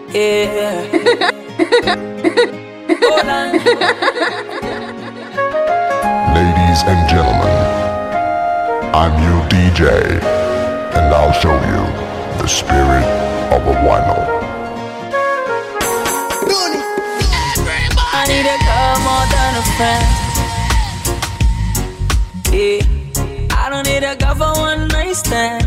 Yeah. Hold on. Ladies and gentlemen, I'm your DJ, and I'll show you the spirit of a vinyl. I need a girl more than a friend. Yeah. I don't need a girl for one night stand.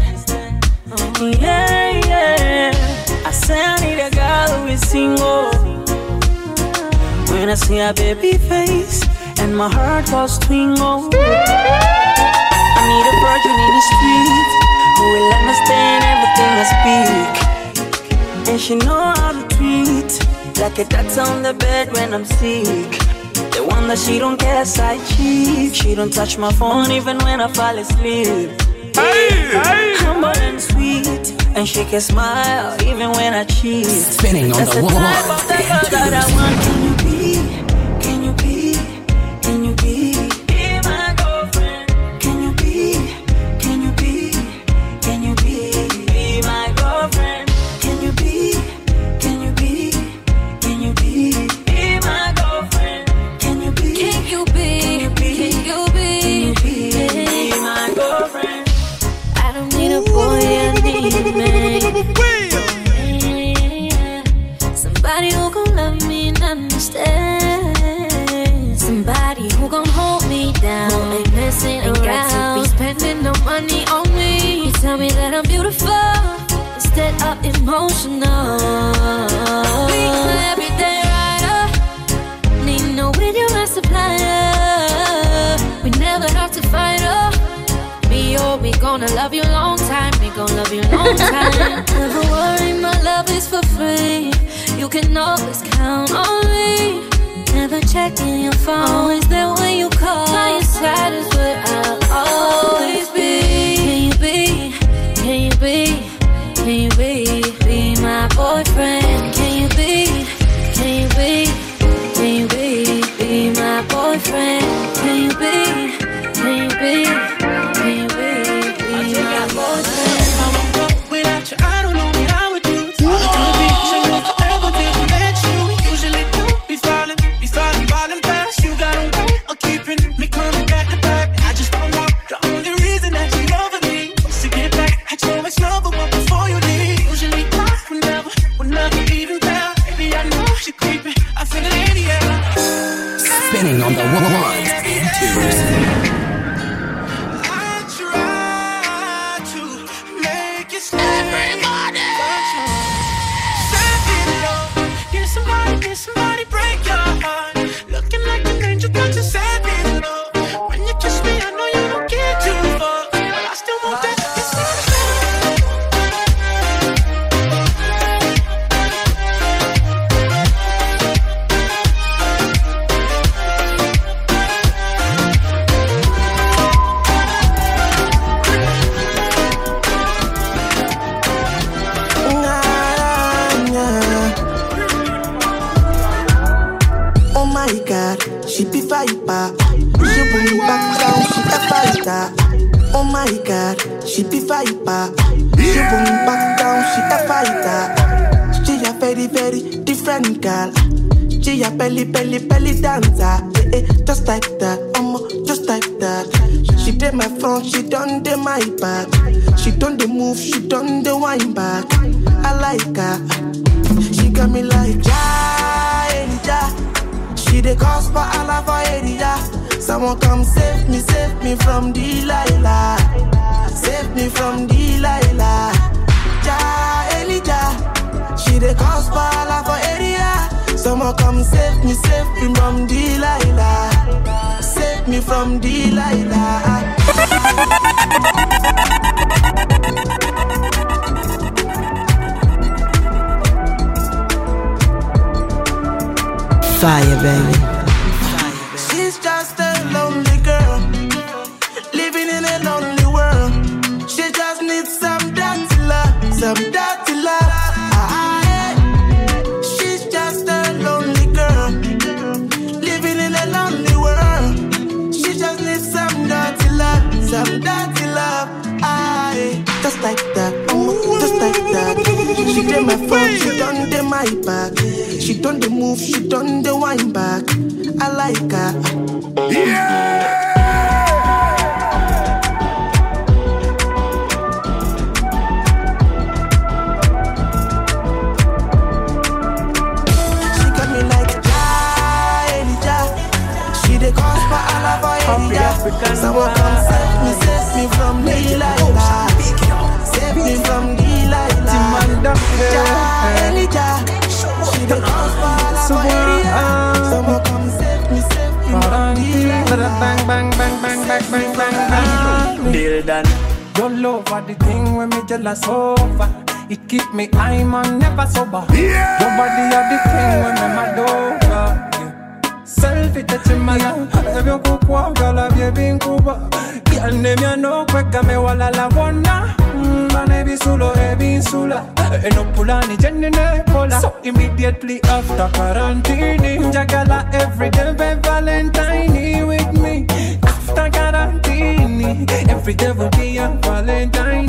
Yeah, yeah. I say I need a girl who is single. When I see her baby face and my heart goes twingle. I need a virgin in the street who will understand everything I speak. And she know how to treat like a doctor on the bed when I'm sick. The one that she don't get a side cheek. She don't touch my phone even when I fall asleep. Humble and sweet, and she can smile even when I cheat. Spinning on that's the the wall. type of the girl that I want. Can you be? Can you be? Can you be? Be my girlfriend. Can you be? Can you be? Can you be? Be my girlfriend. Can you be? Can you be? Can you be? Be my girlfriend. Can you be? Can you be? Can you be? Be my girlfriend. I don't need a boy, I need a man. Somebody who gon' love me and understand. Somebody who gon' hold me down. Ain't messing around. Ain't got to be spending no money on me. You tell me that I'm beautiful instead of emotional. Be my everyday rider. Need no video supplier. We never have to fight up. We gonna love you long time. We gonna love you long time. Never worry, my love is for free. You can always count on me. Never checking your phone. Always there when you call. By your side is where I'll always be. Can you be? Can you be? Can you be? Be my boyfriend. Can you be? Can you be? Can you be? Be my boyfriend. Can you be? Can you be? Can you be? Without you, I don't know what I would do. Could be changing forever till we met you. Usually don't be falling fast. You got a way of keeping me coming back to back. I just don't want the only reason that you over me is to get back at your ex-lover one before you leave. Usually we'll never even tell. Baby, I know you're creeping. I feel it in the air. Spinning on the ones and twos. Somebody break your heart. Looking like an angel, but you said it low. When you kiss me, I know you don't get too far, but I still want that. She be fighter. She bring back down, she a fighter. Oh my God, she be fighter. She bring back down, she a fighter. She a very, very different girl. She a belly dancer. Just like that, just like that. She did my front, she done the my back. She done the move, she done the wine back. I like her. She got me like ja. She the cause for Allah for area. Someone come save me from Delilah. Save me from Delilah. Ja, Elijah. She the cause for Allah for area. Someone come save me from Delilah. Save me from Delilah. Fire, baby. She's just a lonely girl, living in a lonely world. She just needs some dirty love, some dirty love. She's just a lonely girl, living in a lonely world. She just needs some dirty love, some dirty love. Just like that, just like that. She did my phone, she done did my my back. She done the move, she done the wine back. I like her. Yeah! Someone come save me from Delilah. Save me from Delilah. Elijah, she the cause for all of my area. Someone come save me from Delilah. Bang, bang, bang, bang, bang, bang, bang, bang. Deal done. Your love are the thing when me jealous over. It keep me high man never sober. Yeah. Your body are the thing when me mad over. Selfie touching my love. Every kukwa gala baby nkuba. Yande mi ano kweka me wala la wana. Mane bisulo ebi insula. Eno pulani jenne ne pola. So immediately after quarantine, jagala every day by Valentine with me. After quarantine, every day will be a Valentine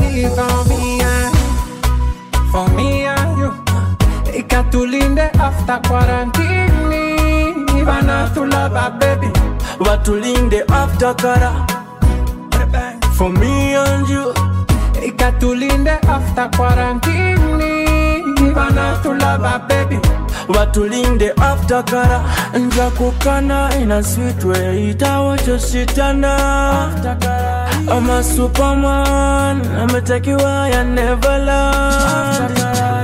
for me and you. Ikatulinde after quarantine. Ivana to love a baby. Watulinde after kara. For me and you. Ikatulinde after quarantine. Ivana to love a baby. Watulinde after kara. Nja kukana in a sweet way. Itawa choshitana. I'm a superman. I'ma take you high and never land.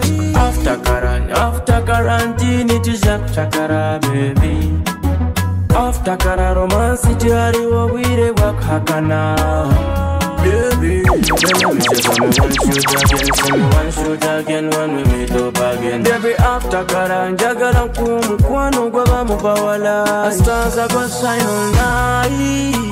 After quarantine, it is after kara, baby. After kara romance, it is hariwa we de work hakana, baby. Then we say one shoot again, when we meet up again. Baby, after kara, njagala kumu kwano gwaba mubawala. Stars are gonna shine all night.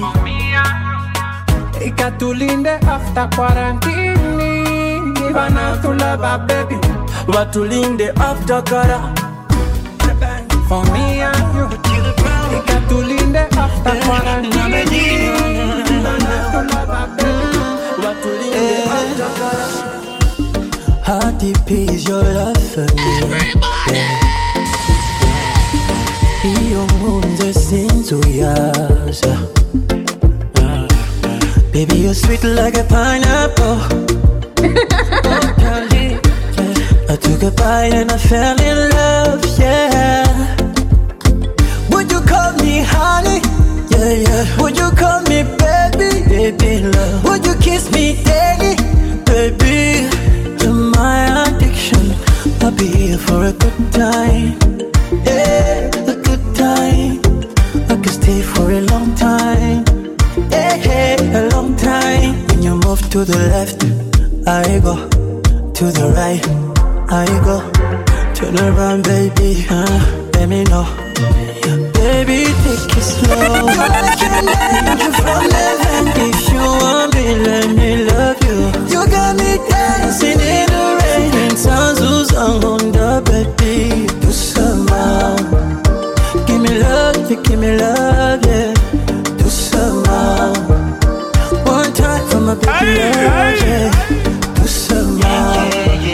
Ikatulinde after quarantine. Ivana to love a baby. Watulinde after kara. For me and you. Ikatulinde after quarantine. Ivana to love a baby. Watulinde after kara. How deep is your love for me? Iyo munze sinzuyaza. Baby, you're sweet like a pineapple. Oh, darling, yeah. I took a bite and I fell in love, yeah. Would you call me honey? Yeah, yeah. Would you call me baby? Baby, love. Would you kiss me daily? Baby, you're my addiction. I'll be here for a good time. Yeah, a good time. I could stay for a long time. Hey, a long time. When you move to the left, I go. To the right, I go. Turn around, baby. Let me know. Baby, take it slow. I can let you from heaven. If you want me, let me love you. You got me dancing in the rain. And sounds who's on the baby. Do some more. Give me love, you give me love, yeah. Do some more. One time for my baby, yeah. Do some more.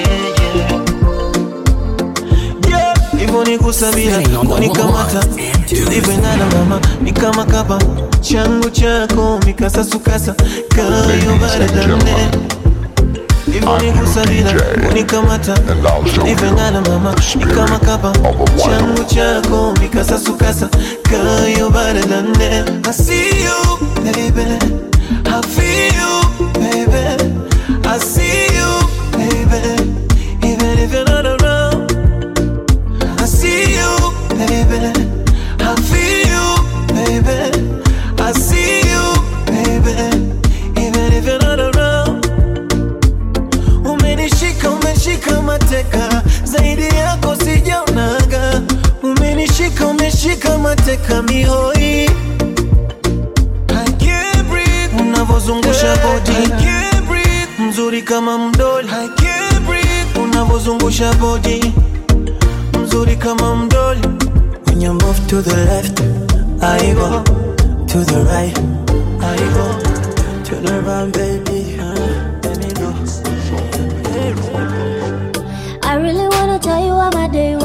Yeah, hivyo ni kusabia, unikamata. Tulivenana mama, ni kama kapa. Changu chako, mikasa sukasa. Kayo baradane. Hivyo ni kusabia, unikamata. Tulivenana mama, ni kama kapa. Changu chako, mikasa sukasa. Kayo baradane. I see you, baby. I feel you, baby. I see you, baby. Even if you're not around. I see you, baby. I feel you, baby. I see you, baby. Even if you're not around. Umenishika, umeshika mateka. Zaidi yako sijaonaga. Umenishika, umeshika mateka mihoi. I can't breathe. Unavozungusha body. I can't breathe. Mzuri kama mdoli. I can't breathe. Unavozungusha body. Mzuri kama mdoli. When you move to the left, I go. To the right, I go. Turn around, baby. Let me know. I really wanna tell you how my day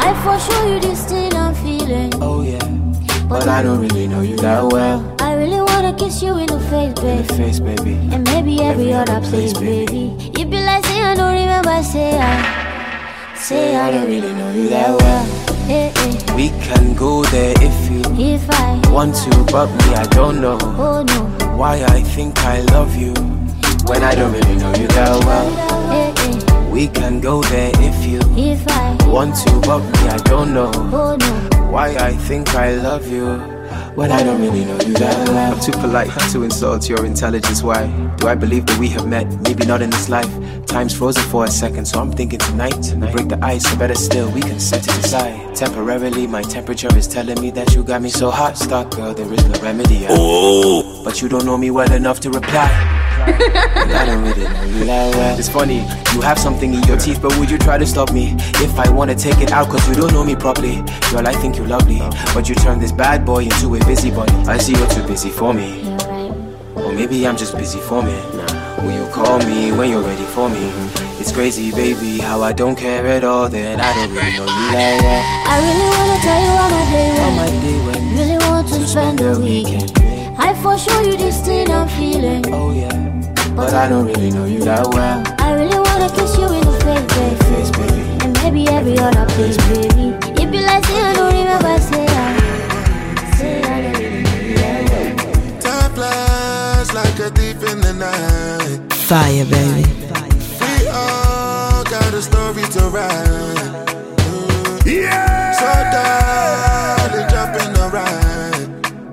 I for sure you this thing I'm feeling. Oh yeah, but I don't really know you that well. I really wanna kiss you in the face, baby. In the face, baby. And maybe every other place, baby. You be like, say I don't remember, say I don't really know you that well. We can go there if I want to, but me, I don't know. Oh no. Why I think I love you when I don't really know you that well. We can go there if I want to, but me, I don't know. Oh no. Why I think I love you when I don't really know you that well. I'm too polite to insult your intelligence. Why do I believe that we have met? Maybe not in this life. Time's frozen for a second, so I'm thinking tonight we break the ice, or better still, we can set it aside. Temporarily, my temperature is telling me that you got me so hot. Stop, girl, there is no remedy. Oh, but you don't know me well enough to reply. And I don't really know you that well. It's funny, you have something in your teeth, but would you try to stop me if I wanna take it out? Cause you don't know me properly. Girl, I think you're lovely, but you turn this bad boy into a busybody. I see you're too busy for me. Or maybe I'm just busy for me. Will you call me when you're ready for me? It's crazy, baby, how I don't care at all. That I don't really know you that well. I really wanna tell you how my day went. On my day when Really want to spend the weekend. I for sure you this thing I'm feeling. Oh yeah, but I don't really know you that well. I really wanna kiss you in the face, baby. And maybe every other place, baby. You be like, say I don't remember, say I don't really know you that well. Time flies like a thief in the night. Fire, baby. We all got a story to write. Yeah. So darling, jump in the ride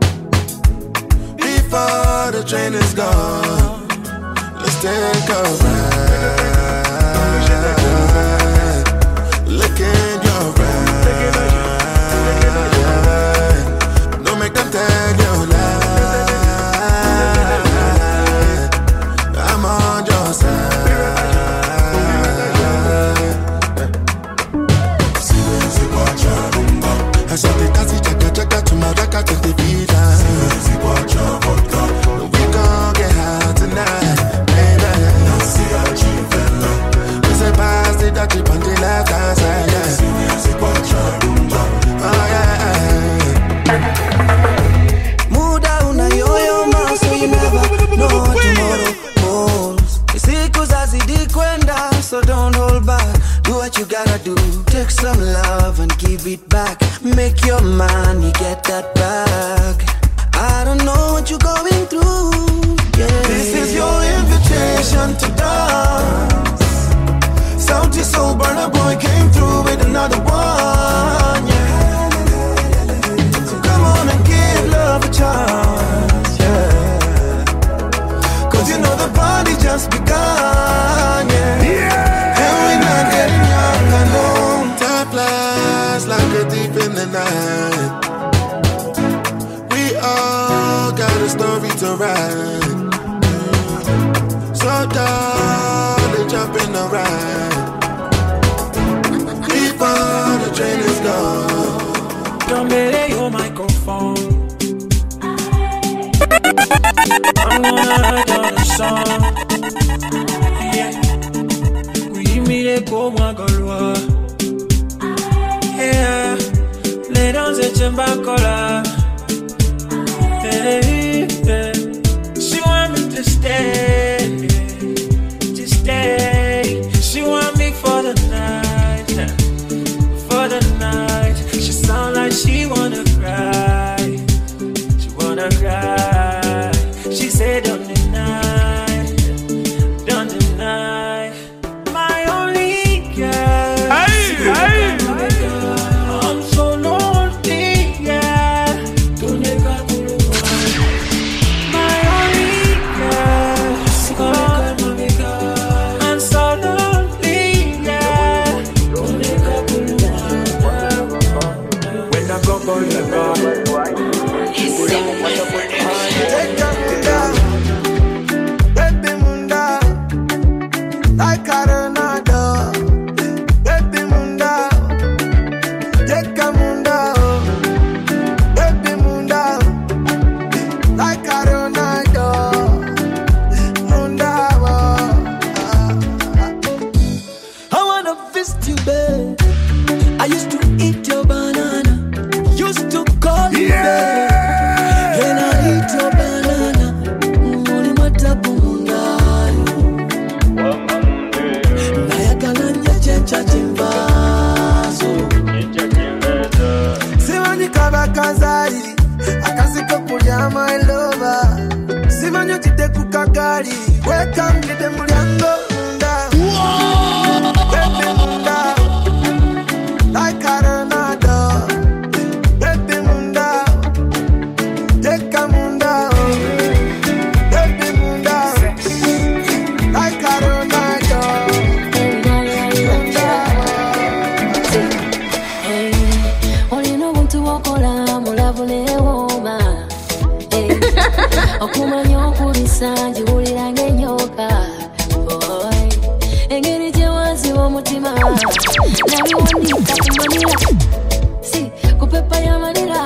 before the train is gone. Let's take a ride. Look in your eyes. Don't make them tell you lie. I'm on your side. I saw the taxi check to my record to the vida. We gon' get high tonight, baby. We say pass the dirty on the left hand side, yeah. Oh yeah. Mood down na yo man, so you never know what tomorrow holds. Siku zazidi kwenda, so don't hold back. Do what you gotta do. Take some love and give it back. Make your money, get that back. I don't know what you're going through. Yeah. This is your invitation to dance. Salty soul burner boy came through with another one. Yeah. So come on and give love a chance. Yeah. Cause you know the party just begun. Yeah. And we're not getting young, I know. Time flies like a thief in the night. We all got a story to write. So darling, jump in the ride before the train is gone. Don't make your microphone. I'm gonna write down a song. Yeah. We meet a go magolwa. Yeah. Lay down the chimbacola. Hey, yeah. She want me to stay. Chimanyo chite kukagari. Welcome to the Muliango. Baby Munda. Like Arenado. Baby Munda. Take a Munda. Baby Munda. Like Arenado. Only no want to walk on. Okumanyo kulisanji uliranga nyoka boy engeri jewazi omutima nabi wandika kumanira si kupepa ya manira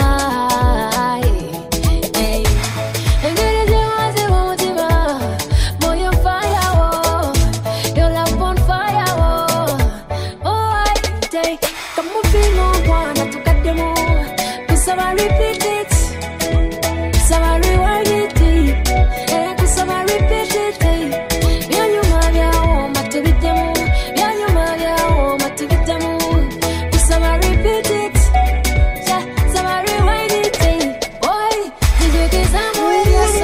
engeri jewazi omutima boy on fire your love on fire boy take come on feel on one tukademo kusaba repeat it Somebody rewind it, somebody repeat it. Yeah, you might have my to beat them. Yeah, you might have my to beat them. Somebody repeat it. Somebody rewind it. Boy, did you get some way?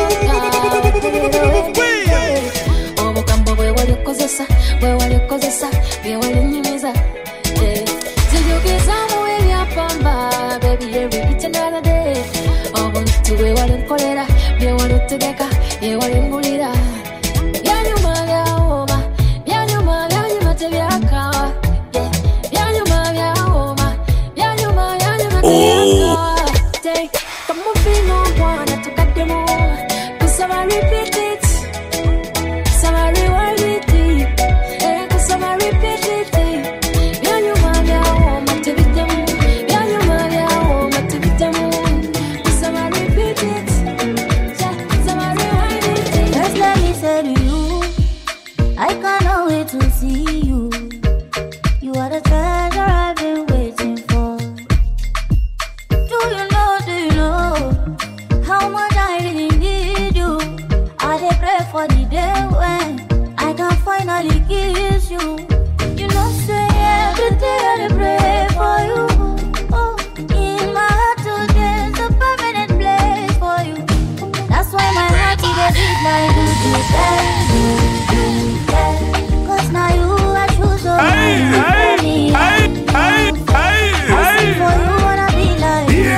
Oh, Mocambo, where were you causes? Where were you causes? Where were you news? Did you get some way? Pamba, baby, every each another day. We want to colera, we want to take a, we want to mulira. Yanuma, Yaoma, Yanuma, Yanuma, Teviaka, Yanuma, Yaoma, Yanuma, Yanuma, take come on, feel no one to cut them all. Cause somebody repeat it, somebody rewind it, cause somebody repeat it. Yanuma, Yaoma, to beat them, Yanuma, Yaoma, to beat them. I cannot wait to see you. You are the treasure I've been waiting for. Do you know how much I really need you? I dey pray for the day when I can finally kiss you. You know, say every day I dey pray for you. Oh, in my heart today is a permanent place for you. That's why my heart is a beat like you do. Cause now you are choose over me. I sing for you wanna be like you.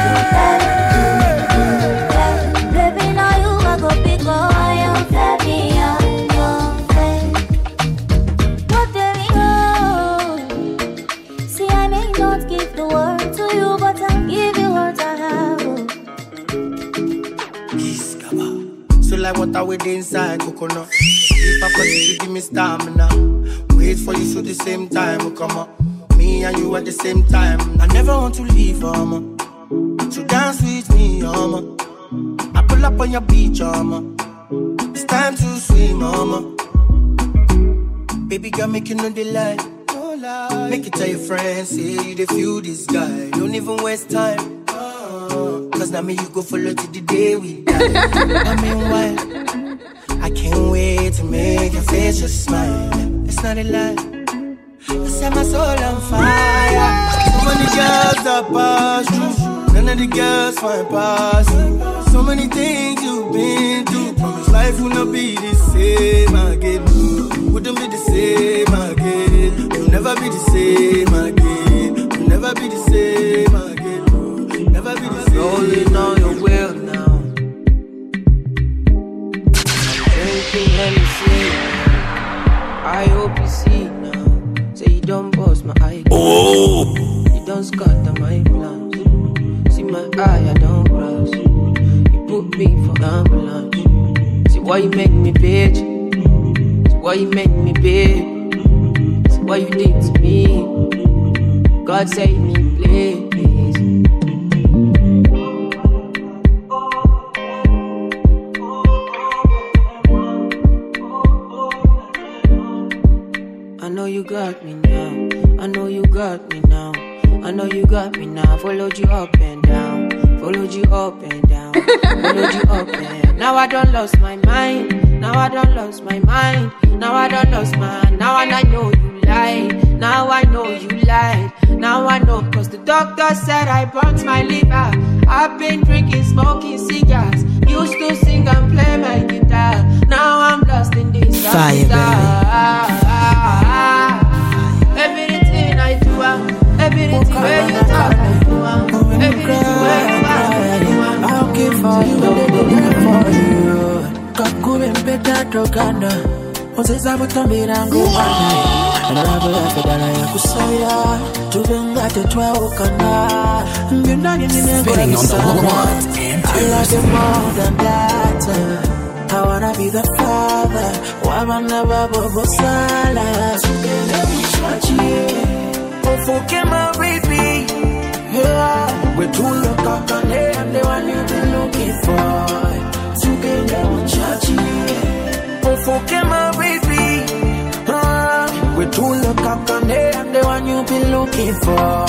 Baby, now you are go pick up your baby on your face. What there we go. See, I may not give the world to you, but I'll give you what I have. So like water with inside coconut. If I put you, give me stamina. Wait for you so the same time will come up. Me and you at the same time. I never want to leave, mama. So dance with me, mama. I pull up on your beach, mama. It's time to swim, mama. Baby girl, make you know the lie. Make it tell your friends, say you dey feel this guy. Don't even waste time. Cause now me you go follow till the day we die. I mean, why? I can't wait to make your face just smile. It's not a lie. You set my soul on fire. So many girls that pass through, none of the girls find past you. So many things you've been through. Promise life will not be the same again. Wouldn't be the same again. You'll never be the same again. You'll never be the same again. Never be the same. Rolling on your will now. Let me see. I hope you see now. Say you don't bust my eye. Oh. You don't scatter my plans. See my eye, I don't cross. You put me for ambulance. See why you make me bitch. See why you make me bitch. See what you did to me. God save me, please. I know you got me now. I know you got me now. I know you got me now. Followed you up and down. Followed you up and down. Followed you up and down. Now I done lost my mind. Now I done lost my mind. Now I done lost my. Now I know you lied. Now I know you lied. Now I know, cause the doctor said I burnt my liver. I've been drinking, smoking cigars. Used to sing and play my guitar. tatogana Ozeza butambira ngomana Narabe ya fedala ya kusawira Tubenga tetwaokana Mbindani ninegora nisama I love you more than that I wanna be the father Wabana babo bosala Sukele mishwachi Ofuke my baby Yeah We're two look up and I'm the one you've been looking for Sukele mishwachi Ofuke my baby We're two look up and I'm the one you've been looking for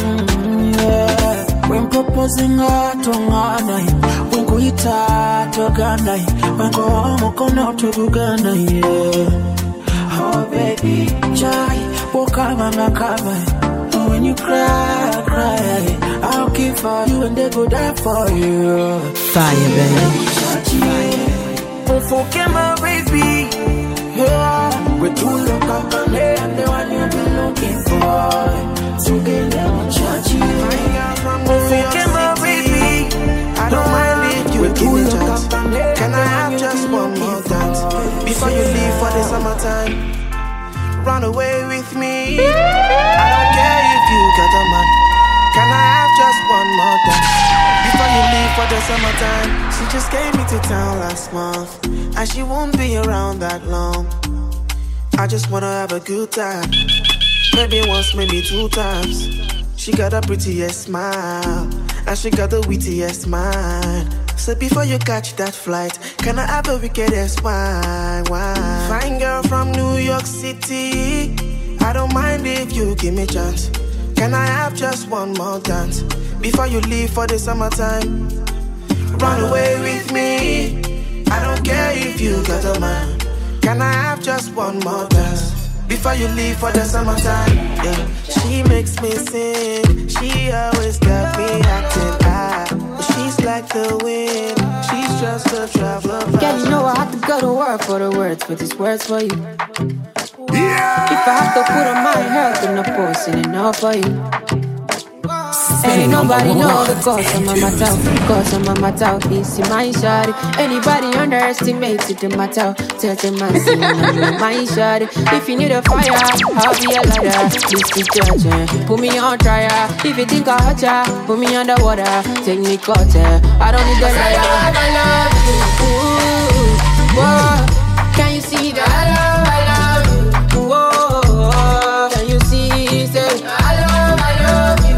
Yeah When proposing to Ghana, when go ita to Ghana, when go home kono to Ghana, yeah. Oh baby, chai, wokama nakama. When you cry, cry, I'll keep for you and they go die for you. Fire, baby. Forget my baby, yeah. We're two look up and I'm the one you've been looking for. So get them chachi. Forget my baby, I don't mind if you give me a chance. Can I have just one more dance before you leave for the summertime? Run away with me. I don't care if you got a man. Can I have just one more dance before you leave for the summertime? She just came into town last month, and she won't be around that long. I just wanna have a good time. Maybe once, maybe 2 times. She got a prettiest smile, and she got the wittiest mind. So before you catch that flight, can I have a wickedest wine? Fine girl from New York City, I don't mind if you give me a chance. Can I have just one more dance before you leave for the summertime? Run away with me, I don't care if you got a man. Can I have just one more dance before you leave for the summertime? Yeah. She makes me sing, she always got me acting high. But she's like the wind, she's just a traveler. Girl, you know I have to go to work for the words, but these words for you. Yeah. If I have to put on my health in a post, and enough for you. Ain't nobody know the cause of my matter, cause of my matter. This is my shawty. Anybody underestimated the matter, tell them I see my shawty. If you need a fire, I'll be a lighter. Please be judging, put me on trial. If you think I hurt ya, put me underwater. Take me caught, I don't need the liar. I love you, whoa. Can you see that? I love you, whoa. Can you see that? I love you.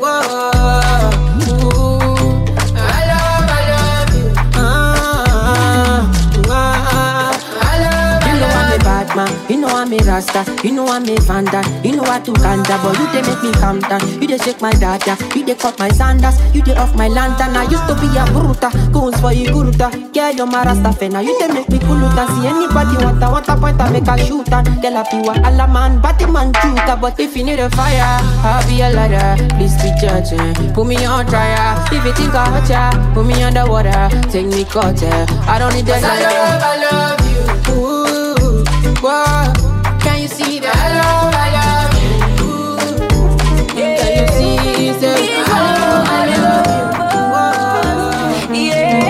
You know I'm a Rasta, you know I'm a Vanda, you know I do ganja, but you they make me calm down. You they shake my data, you they cut my sandals, you they off my lantern. I used to be a bruta, goons for you guruta. Girl, you're my Rasta fena, you they make me kuluta. See anybody want a point, I make a shooter. Girl, I piwa alla man, batty man chuta. But if you need a fire, I'll be a lighter. Please be judging, put me on trial. If you think I hurt ya, put me underwater. Take me caught, I don't need that. I love you. Ooh. Whoa, can you see that? I love you. Yeah. Can you see that? I love you.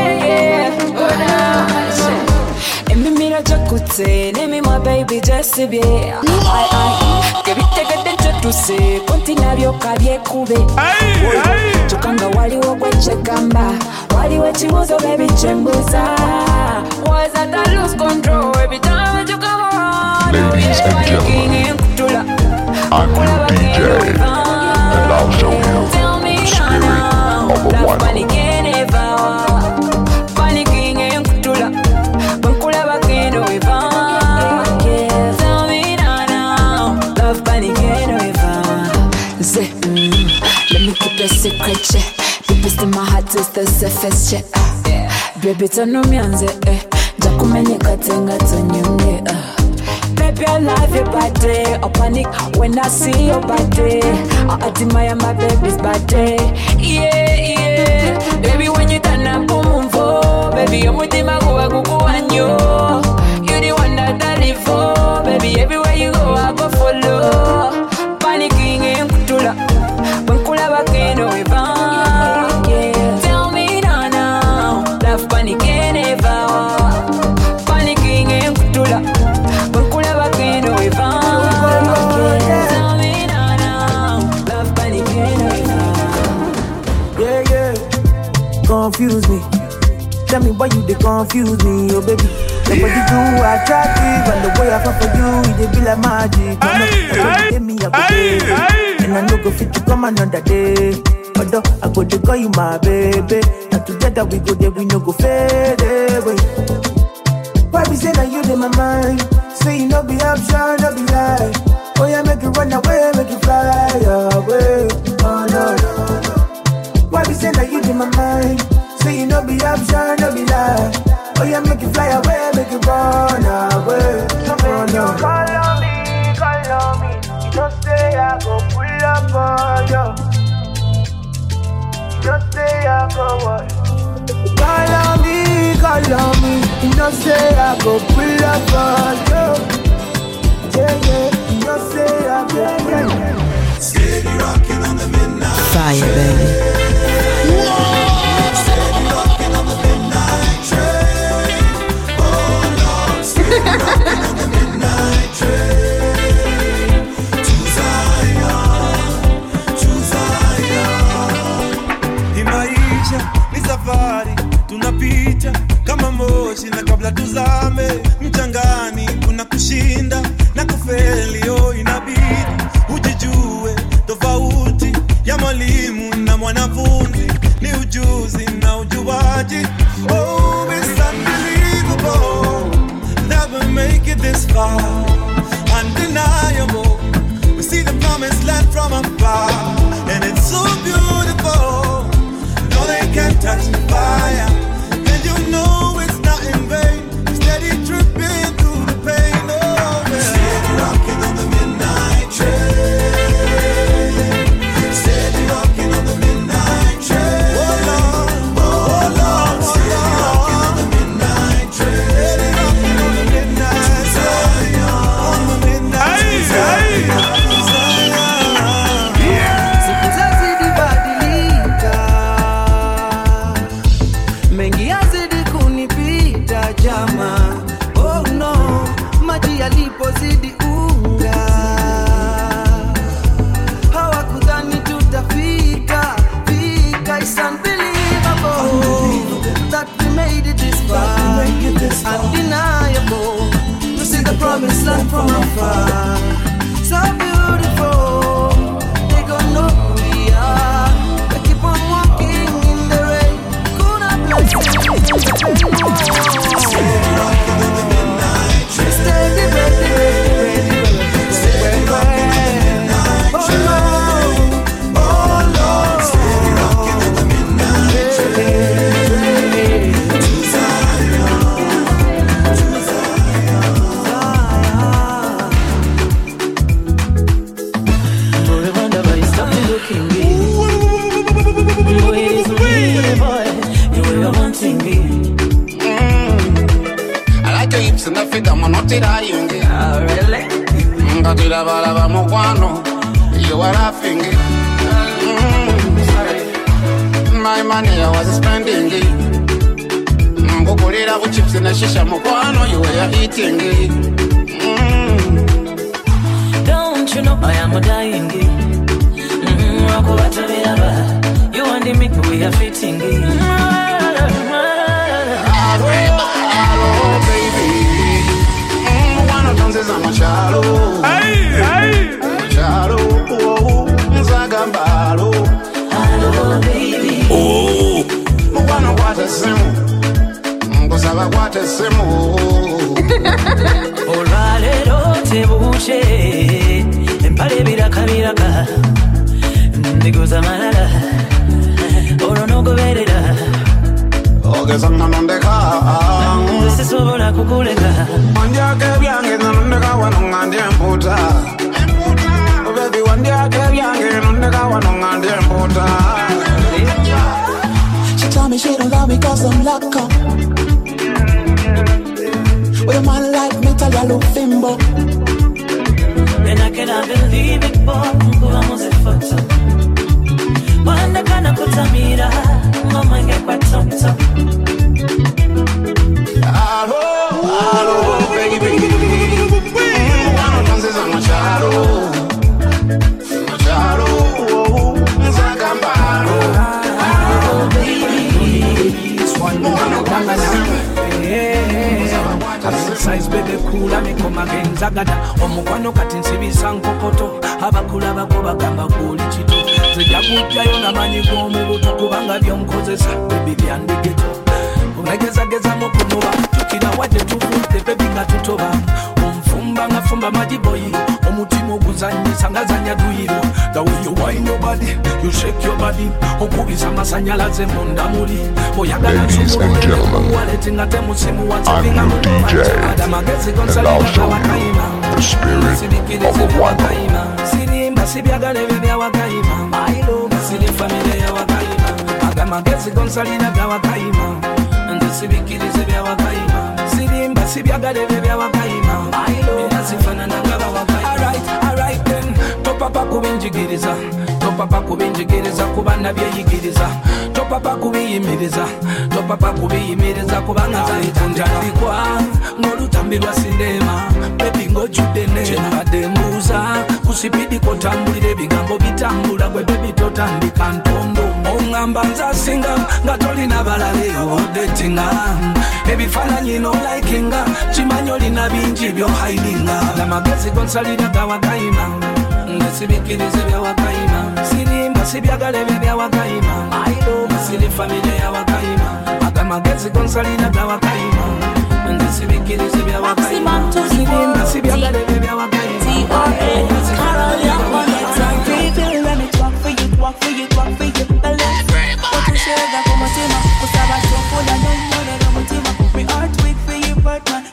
Yeah. And me mira jacuzzi, name my baby just be. Que viste que te chetuse, continabio kabye kube. Chukanga wali wogweche gamba, wali wechimuzo baby chembuza. Was that I lose control every time you come around? Ladies and gentlemen, I'm your DJ, and I'll show you the spirit of a one. Let me keep a secret, yeah. The best in my heart is the safest, yeah. Baby, turn on me and say, Jakumenya katenga tonyunge, Baby, I love your body. I panic when I see your body. I admire my baby's body. Yeah, yeah. Baby, when you turn up, boom, boom, baby, I'm with him, I go and you. You're the one that I live for. Baby, everywhere you go, I go follow. Panicking in Kutula. When Kula Bakeno, Tell me now, love panicking ever. Panic tell me why you they confuse me, oh baby. The body too attractive, and the way I fall for you, it be like magic. Give me a good and I no go fit to come another day. Although I go to call you my baby, and together we go there, we no go fade away. Why we say that you in my mind? Say you no be option, no be lie. Oh yeah, make you run away, make you fly away. Oh no, no, no. Why we say that you in my mind? Say you no be option, no be lie. Oh yeah, make you fly away, make you run away. Oh no. Call on me. Just say I go pull up on you. Just say I go what? Call on me. Just say I go pull up on you. Yeah, yeah. Just say I go pull up. Steady rocking on the midnight. Fire, baby. Steady rocking on the midnight train. Oh Lord, steady rocking on the midnight train. Safari tunapita kama moshi na kabla tuzame mchangani kuna kushinda na kufeli inabidi ujijue tofauti ya mwalimu na mwanafunzi ni ujuzi na ujuaji. Oh, it's unbelievable that we make it this far, undeniable. We see the promised land from afar and it's so beautiful. They can't touch the fire, and you know it's not in vain. Steady tripping through the pain, oh yeah. Steady rocking on the midnight train. Steady rocking on the midnight train. Oh Lord, oh Lord. Steady rocking on the midnight train. Steady rocking on the midnight train. On the midnight train. Mengi yazidi kunipita jama. Oh no, maji yalipozidi unga, hawakudhani tutafika. It's unbelievable that we made it this far. Undeniable, we see the promised land from afar. So beautiful, they gon' know who we are. They keep on walking in the rain. Steady rocking on the midnight train. Steady rocking on the midnight train. Oh Lord, steady rocking on the midnight train. To Zion, to Zion. Boy, I wonder why you stop me looking good. Boy, it is real, boy. You were wanting me. I like your hips and the figure, I'm not lying. Oh, really? Got you lava moquano. You are laughing. My money I was spending it. Mbokolera ku chips na shisha moquano. You were eating it. Don't you know I am dying? You and the me, we are fitting it. Machalo, Machalo, Zagambalo. Hello, baby. Oh, Mwana wata simu, Mkusaba wata simu. Olwalero tebuche, empale biraka, ndiguza malala, olonogoberera. Ogeza nanondeka, sisobola kukuleka. Wandiake byange nanondeka wanongandye mputa. Baby wandiake byange nanondeka wanongandye mputa. She told me she don't love me cause I'm locked up. With a man like me tell you look fimbo. And I cannot believe it, boy, vamos a foto. Wanda kana kutamira, mama ingekwa top top. Hello, baby. Mwana dances on Machalo, Machalo, Zagambalo. Hello, baby. Mwana size bebe kula mikoma genzagada omukwano kati nsibisa nkokoto abakula bako bagamba kuli kito nzija kujjayo namanyi g'omubuto kubanga byonkozesa bebi byandigeto onegezagezamo kunoba tukira wadde tuvudde bebi nga tutoba omufumba nga fumba majiboyiro omutima oguzanyisa nga zanya duyiro the way you wine your body you shake your body okubisa masanyalaze munda muli oyagala tuwaleti nga temusimu watsavinga DJ, and I'll show you the spirit of a wonder. sirimba sibyagala ebyo byawakayima mailo siri famile yawakayima agamagezi gonsalina gawakayima ndisibikirize byawakayima sirimba sibyagala ebyo byawakayima mailo sifanana ngabawakayima alright then topapa kubinjigiriza topapa kubinjigiriza kubana byeyigiriza topapa kubiyimiriza topapa kubiyimiriza kubanga zalitandikwa ng'olutambi lwa sinema bebi ng'ojjudde nembadde mbuuza kusipidi kotambulira ebigambo bitambula gwe bebi totandika ntondo oŋŋamba nzasinga nga tolina balale odetinga ebifaananyi nolaikinga kimanyi olina bingi byohailinga amagezi gonsalira gawakayima ngesibikirize byawakayima sirimba sibyagala ebyo byawakayima ailo siri famile yawakayima agamagezi gonsalina gawakayima ngesibikirize byawakayima sirimba sibyagala ebyo byawakayima let me talk for you, talk for you, talk for you. What you say that come on, Tima? Cause I was so full and don't know that I'm a Tima. We are tweak for you, but man.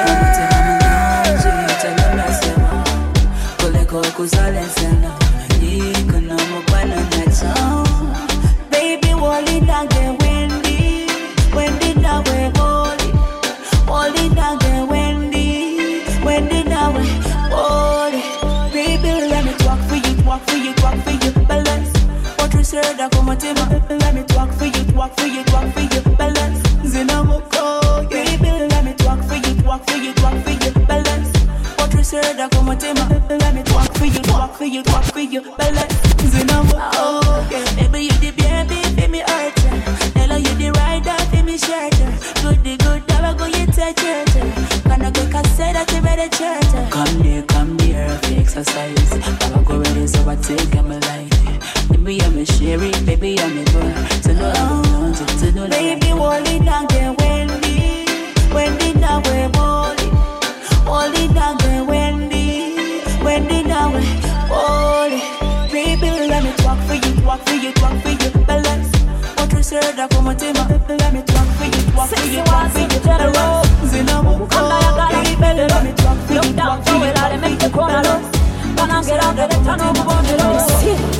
Baby, wall it down, get windy. Wendy, now we're holy. Wall it down, get windy. Wendy, now we're holy. Baby, let me talk for you, talk for you, talk for you. Balance. What you said, I come on, let me talk for you, talk for you, talk for you. Balance. Zinamoko, baby, let me talk for you, talk for you, talk for you. Balance. What you said, I come on, let me talk for you, talk for you, talk for you. Balance. Zinamoko, baby, you the baby, feel me hurt. Hello, you the rider, feel me shelter. Good, never go you touch it. Gonna go cassette at the better church. Come here, exercise. I'ma go ready, so I take my life. Baby, I'm a sherry, baby, I'm a boy. So no, baby, hold it down, get Wendy. Wendy, now we're holy. Hold it down, get Wendy. Wendy, now we're holy. Baby, let me talk for you, talk for you, talk for you. Balance. What you said, I come on, let me talk for you, talk for you, talk for you. Balance. Zinamo, baby, let me talk for you, talk for you, talk for you. Balance. Gonna get out of the tunnel, move on the road.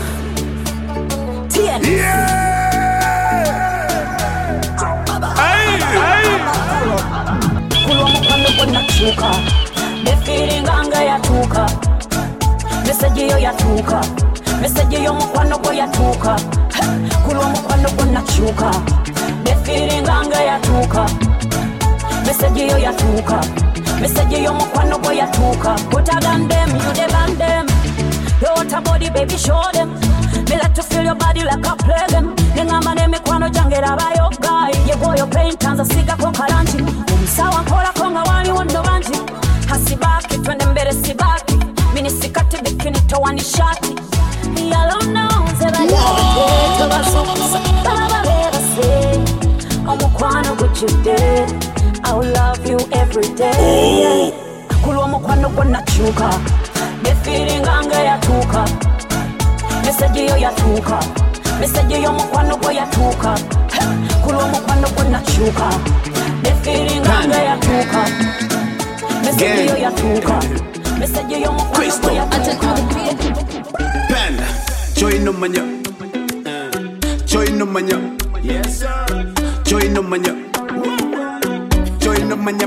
Yatuka, the feeling anga yatuka, message yo yatuka, message yo mukwano ko yatuka, kulwa mukwano ko nachuka, the feeling anga yatuka, message yo yatuka, message yo mukwano ko yatuka, put a gun them, you the band them, you want a body baby show them, me like to feel your body like a play them, nengamba ne mikwano jangera bayo guy, ye boyo paint tanza siga ko karanchi, umsawa kola konga wali wondo banji, hasibaki twende mbele sibaki, mini sikati bikini towani shati, yalo nonze bayabate, tobazukusa, baba beba say, omukwano kuchude, I will love you every day, kulwa mukwano kwa nachuka, the feeling anga yatuka, message yo yatuka, message yo mukwano kwa yatuka, kulwa mukwano kwa nachuka, the feeling anga yatuka, message yo yatuka, message yo mukwano kwa yatuka. Ben, join no manya, join no manya, yes sir, join no manya, join no manya,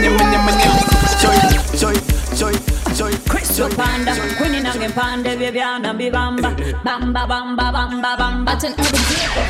join. Crystal panda, queen nange pande byebyana bibamba, bamba bamba bamba bamba. At an urban vehicle.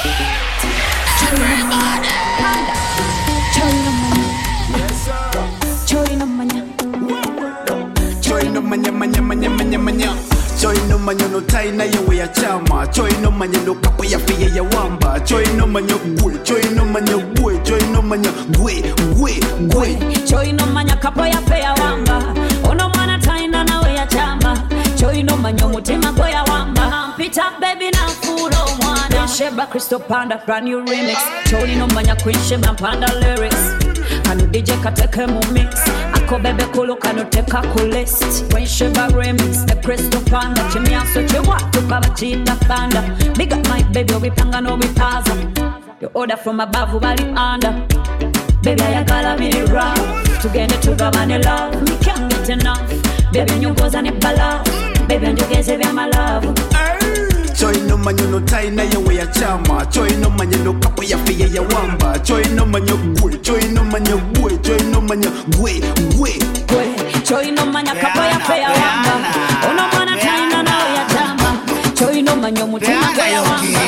Choi no manyo no tai na yewe ya chama. Choi no manyo no kapo ya fiye ya wamba. Choi no manyo gwe, choi no manyo gwe, choi no manyo gwe. Choi Joy no manya kapo ya peya wamba. Ono mwana taina na we ya chamba. Joy no manya mutima kwa ya wamba. Pita baby na fulo mwana. Sheba Crystal Panda brand new remix. Joy no manya Queen Sheba Panda lyrics. Kanu DJ kateke mu mix. Ako bebe kulu kanu teka kulist. Queen Sheba remix. The Crystal Panda. Chimi aso chewa tukaba chita panda. Big up my baby wipanga no wipaza. You order from above ubali under. Baby I gotta be rough. Tugende tugabane love. Me can't get enough. Baby nyungoza ni bala. Baby njogeze vya my love. Joy no manyo no tai na ya we ya chama. Joy no manyo no kapo ya fiya ya wamba. Joy no manyo gwe. Joy no manyo gwe. Joy no manyo gwe. Joy no manya kapo ya fiya wamba. Ono mwana taina na we ya chama. Joy no manyo mutima kwa ya wamba.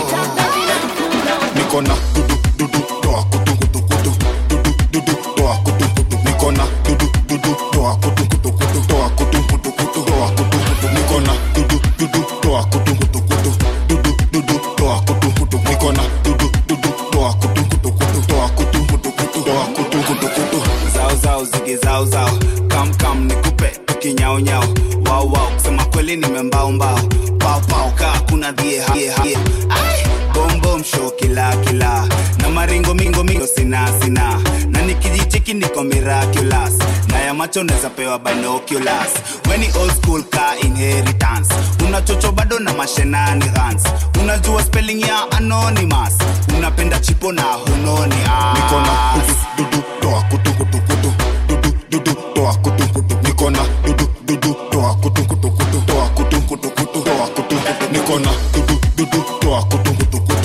Nikona dudu toa kutu toa kutu Nikona dudu toa kutu toa kutu Nikona dudu toa kutu toa kutu Nikona dudu toa kutu toa kutu Zao zigi zao Kam nikupe tukinyao nyao Wow kusema kweli nimembao Pao kaa kuna dhie Bom show kila na maringo mingo sina na nikijicheki niko miraculous na ya macho neza pewa binoculars Weni old school car inheritance unachocho bado na mashenanigans unajua spelling ya anonymous unapenda chipo na hunoni Nikona dudu toa kutu dudu toa kutu Nikona dudu toa kutu toa kutu Nikona dudu toa kutu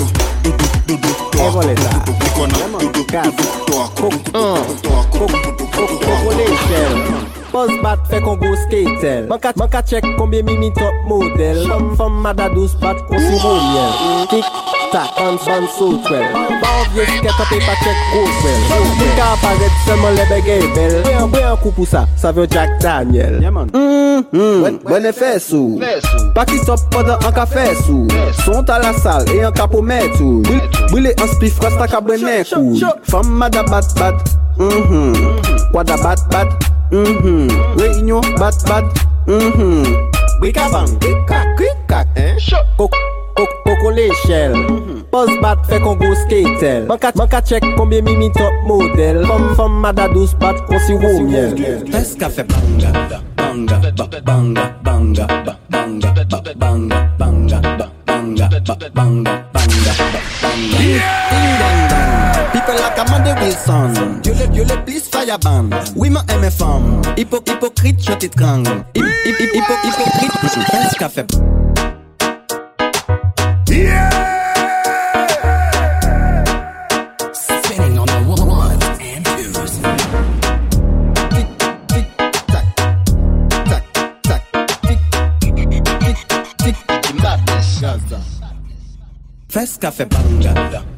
Buzz bat fait qu'on go skatel. Manka check combien mimi top model. Femme madadous bat qu'on si romiel. Tic tac on so twel. Bon vieux skate up et pas check go well. Mika apparaît seulement les bégayes belles. Un coup pour ça veut Jack Daniel. Bon effet sous. Pas qui stop pendant un café sous. Sont à la salle et un capot met tout. Brûler un spliff rasta cabrenet coup. Femme madabat bat. Quoi da bat. Réunion bat. Wikabang, kak, Coco l'échelle. Buzz bat fait qu'on go skatel. Manka check combien mimi top model. Femme madadous bat qu'on si romiel. Fes café banga. People like Amanda Wilson. You le please fire band. Oui ma MFM. Hypocrite je t'étrangle. Hypocrite. Fes café. Spinning on the ones and twos. Fes café banga.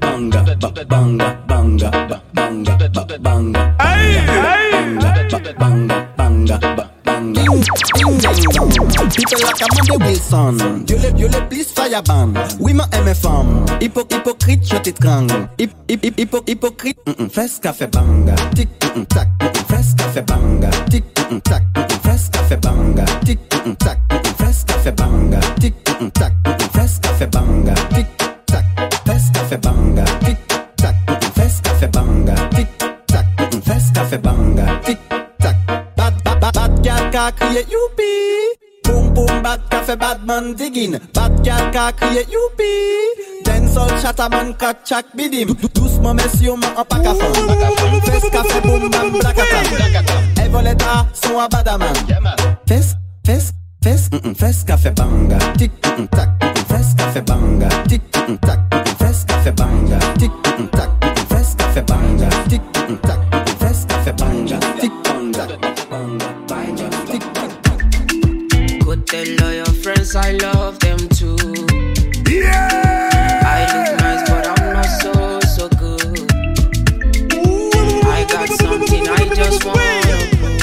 People like Amanda Wilson. You le please fire band. Oui ma MFM. Hypocrite je t'étrangle. Hypocrite. Fes café banga. Tic tac. Fes café banga. Tic tac. Fes café banga. Tic tac. Fes café banga. Tic tac. Fes café banga. Tic tac. Fes café banga. Tic tac. Fes café banga. Tic tac. Fes café banga. Tic tac. Bad gal ka crier youpi. Boom bad café bad man digging. Bad gal ka crier youpi. Dancehall chataman ka chak bidim. Doucement messieurs man en pack à fond. Fes café boom bam blakatam. Evoleta son à badaman. Fes café banga. Tic tac. Fes café banga. Tic tac. Fes café banga. Tic tac. Fes café banga. Tic tac. Fes café banga. Tic tac. Could tell all your friends I love them too. I look nice but I'm not so good. I got something I just wanna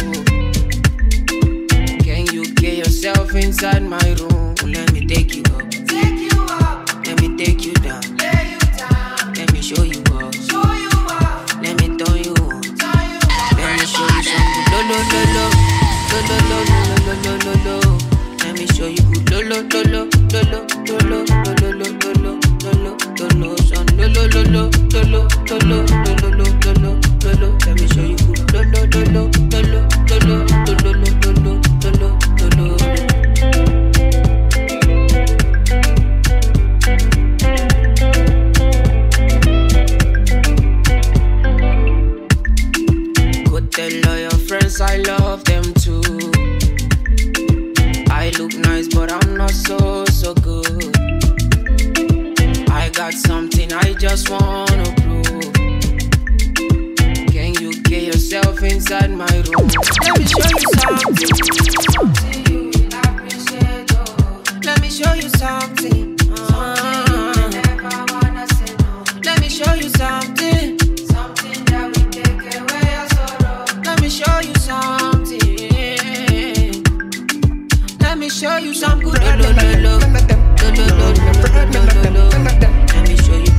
prove. Can you get yourself inside my room? Let me take you up. Let me take you down. Let me show you up. Let me turn you on. Let me show you Tell all your friends I love them too. I look nice, but I'm not so good. I got something I just wanna prove. Can you get yourself inside my room? Let me show you something. Let me show you something. Let me show you something. Something that will take away your sorrow. Let me show you something. Let me show you some good. Let me show you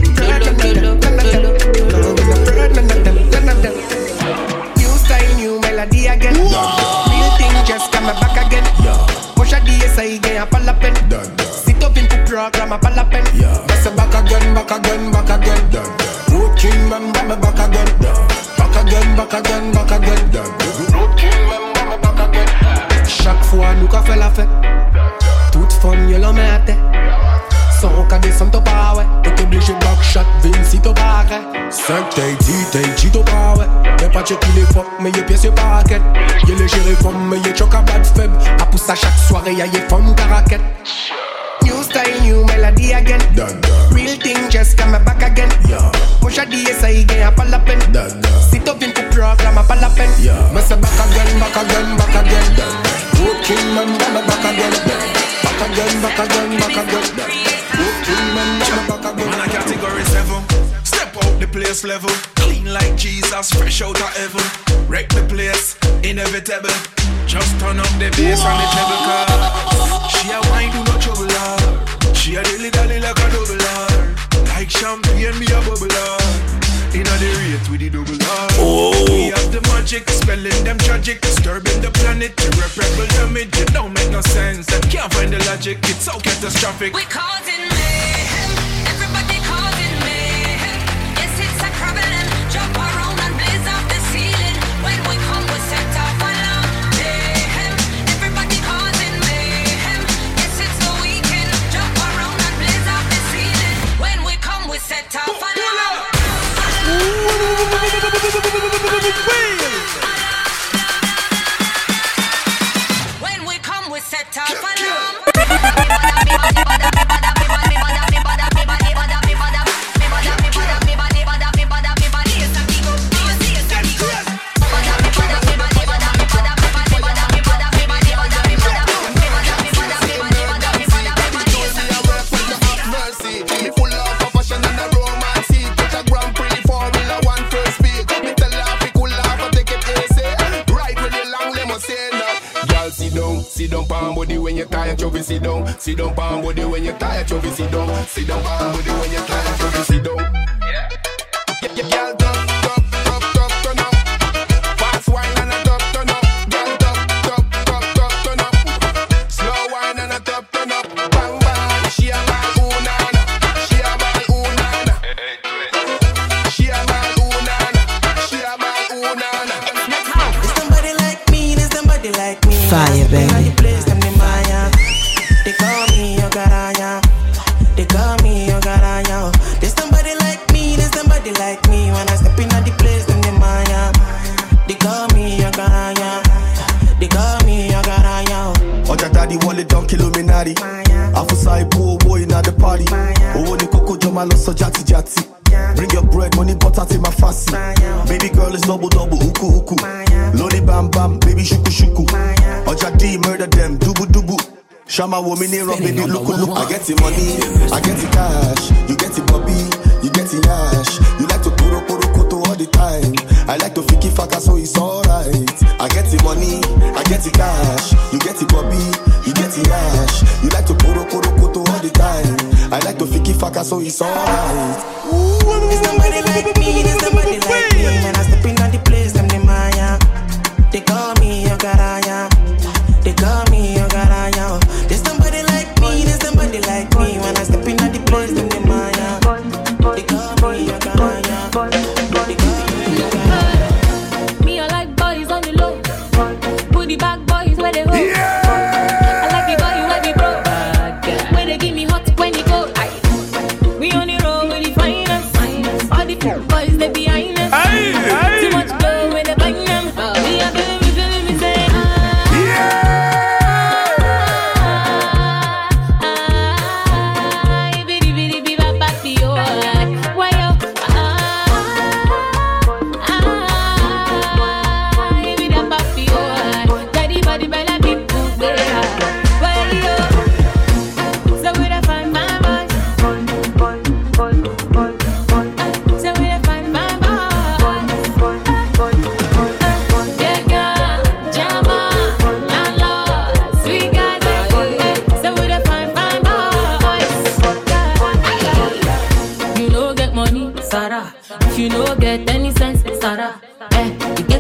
new style, new melody again. Real thing just come back again. Push a DSI again, a palapen. Sit up in the program, a palapen. That's a back again, back again, back again. Road King man, back again. Back again, back again, back again. Road King man, back again. Chaque fois, nous qu'a fait la fête. Toute fun, y'a l'homme à tête. Son cas descend au pas, ouais. T'es obligé de backshot, Vinci t'au pas, ouais. 5 t'es dit t'au pas, ouais. Y'a pas checké les fuck, mais y'a pièce y'a pas raquette. Y'a les gérés femmes, mais y'a choc à bad faible. À pousser à chaque soirée, y'a y'a femmes qu'à raquette. New style, new melody again. Real thing just come back again. Push a DSI again, a pas la peine. Sit up in the program, a pas la peine. Mais c'est back again, back again, back again. Road King man, back again. Back again, back again, back again. Man a category 7. Step out the place level. Clean like Jesus, fresh out of heaven. Wreck the place, inevitable. Just turn up the bass and the treble car. She a wine, do not trouble her. She a dilly dally like a double R. Like champagne, me a bubble R. Inna the rate with the double R. We have the magic, spelling them tragic. Disturbing the planet, irreparable damage. It don't make no sense, and can't find the logic. It's so catastrophic. We causing mayhem, everybody causing mayhem. Yes, it's a problem. Jump around and blaze off the ceiling. When we come, we set off alarm. Mayhem, everybody causing mayhem. Yes, it's the weekend. Jump around and blaze off the ceiling. When we come, we set off alarm. When we come, we set off alarm. Sit down, palm body when you're tired, chubby, sit down. Sit down, palm body when you're tired, chubby, sit down. Sit down, palm body when you're tired, chubby, sit down. Girl, turn up. Fast wine and a turn up. Girl, turn up. Slow wine and a turn up. Bang bang, she a bang, ooh nana. She a bang, ooh nana. She a bang, ooh nana. She a bang, ooh nana. There's somebody like me, there's somebody like me. Fire, baby. They call me your garaya. They call me your garaya. There's somebody like me, there's somebody like me. When I step in at the place, then they maya. They call me your garaya. They call me your garaya. Oja daddy wale donkey luminati. Afusai poor boy in at the party. Oh, the coco joma loso jati jati. Bring your bread, money, butter to my fancy. Baby girl is double, uku. Loli bam bam, baby shuku shuku. Oja D murder them, dubu. Shama woman here, baby look. I get the money, I get the cash. You get the Bobby, you get the Ash. You like to poro koto all the time. I like to fiki faka, so it's alright. I get the money, I get the cash. You get the Bobby, you get the Ash. You like to poro koto all the time. I like to fiki faka, so it's alright. There's somebody like me, there's somebody like me. When I step in at the place, them the maya. They call me your garaya. They call me your garaya. There's somebody like me, there's somebody like me. When I step in at the place, them the maya. They call me your garaya. They call me your garaya. Me, I like boys on the low. Put the back boys where they go. I like the boy where we bro. Where they give me hot when you go. We on the road with the finest. All the boys they behind us. Too much glow.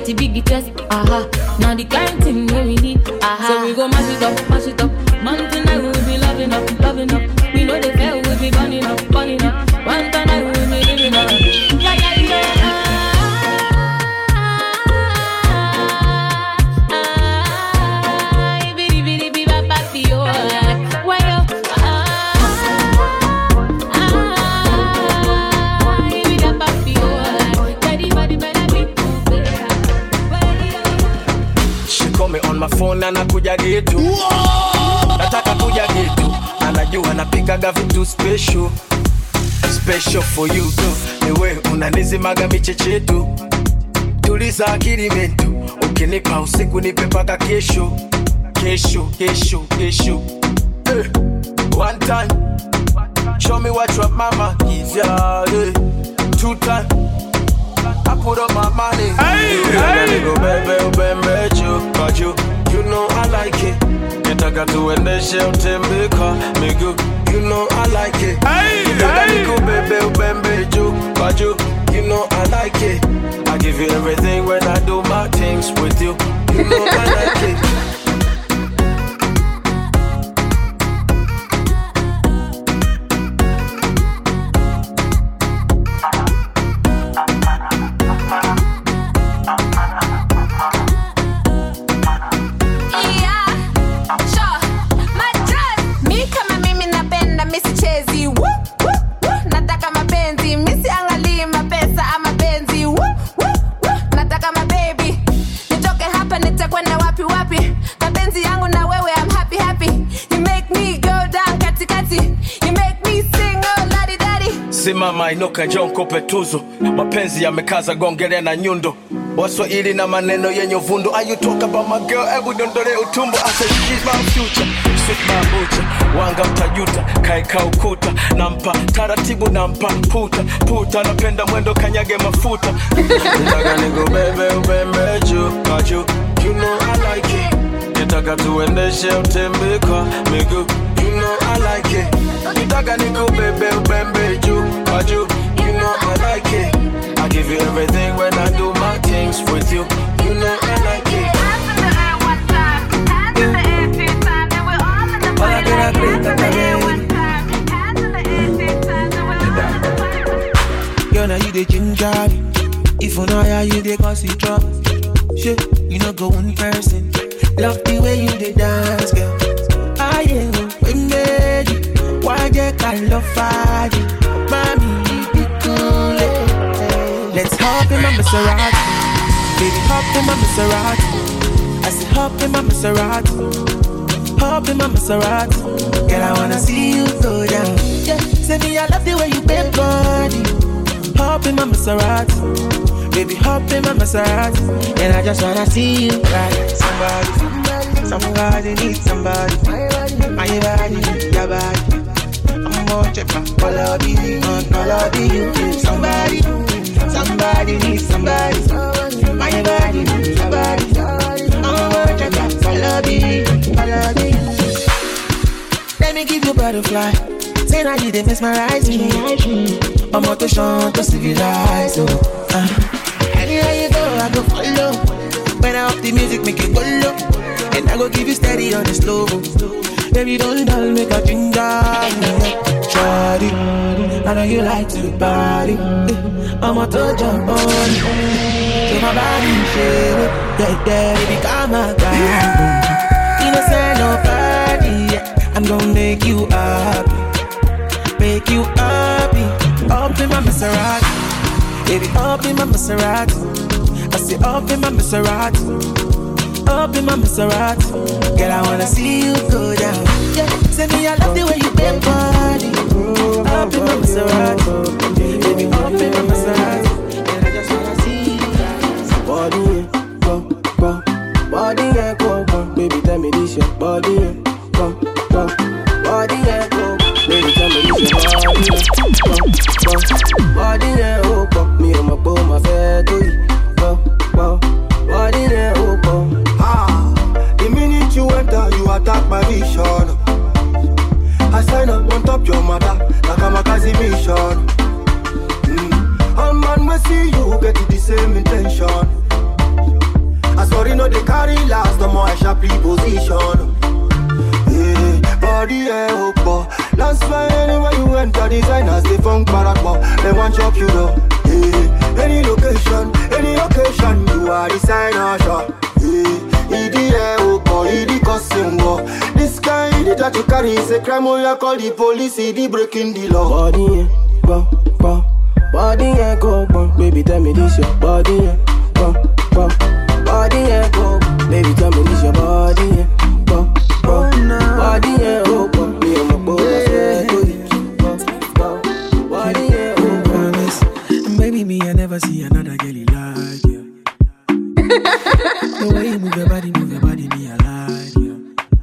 the big test. Now the kind thing that we need. So we go mash it up, mash it up. Man tonight we'll be loving up, loving up. We know the fair will be burning up, burning up. One tonight we'll be living up. Yeah, yeah, yeah. My phone anakuja getu, nataka kuja getu, anajua napikaga vitu special, special for you too. Niwe unanizimaga michechetu, tuliza akili mentu, ukinipa usiku nipe paka kesho, kesho, kesho, kesho. One time, show me what your mama gives ya. 2 times, I put up my money. Hey, go baby, baby, you know I like it. Nitaka tuendeshe utembeka miguu, you know I like it. Hey, go baby, baby, you know I like it. I give you everything when I do my things with you, you know I like it. Simama inuka jonko petuzo, mapenzi yamekaza gongele na nyundo. Waswahili na maneno yenye uvundo. Are you talk about my girl? Ebu dondole utumbo. I said she's my future, sweet bambucha. Wanga mtajuta, kaeka ukuta. Nampa taratibu, nampa puta. Puta napenda mwendo kanyage mafuta. Nitaka nigo bebe ubembe juu. You know I like it. Nitaka tuendeshe utembeka miguu, you know I like it. Nitaka nigo bebe ubembe juu. You know I like it. I give you everything when I do my things with you, you know I like it. Girl, now you the ginger. If you know how you the gossip drop. Shit, you know go one person. Love the way you the dance, girl. I am we made you. Why you can't love fire? Mommy, be cool. Let's hop in my Maserati. Baby, hop in my Maserati. I said hop in my Maserati. Hop in my Maserati. Girl, I wanna see you go down. Yeah, say me I love the way you bend body. Hop in my Maserati. Baby, hop in my Maserati. And I just wanna see you ride. Somebody needs somebody. My body needs your body. I'm gonna check my all of you. Somebody needs somebody. My body needs your body. I'm gonna check my all of you. Let me give you butterfly. Say now you didn't mesmerize me. I'm out to shine to civilize. Anywhere you go, I go follow. When I up the music, make it go low. And I go give you steady on the slow. Baby, don't dull, make a ginger. Shawty, I know you like to party. I'ma to jump on you. To my body, shake. Yeah, baby, come on, guy. You know, say nobody. I'm gonna make you happy. Make you happy. Up in my Maserati. Baby, up in my Maserati. I say up in my Maserati. Up in my Maserati. Girl, I wanna see you go down. Yeah, say me I love the way you bend body. Up in my Maserati. Baby, up in my Maserati. And I just wanna see you down. Body, go. Body, go. Baby, tell me this your body, go. Body, go. Baby, tell me this your body, go. Body, go. Me and my boy, my fair do you. Body, go. The minute you enter, you attack my vision. I sign up on top your mother, like I'm a Kazi mission. A man will see you get the same intention. know they carry last, the more I sharply position. Body air that's why anywhere you enter, designers they funk barakba. They want chop you though. Any location, any occasion, you are designer shop. Idi idi costume. This kind that you carry is a crime. You call the police, idi breaking the law. Body go, baby tell me this your body go. Body go, baby tell me this your body go. Body go, me and my boy. And baby me I never see another girl like you. The way you move your body, me I like you.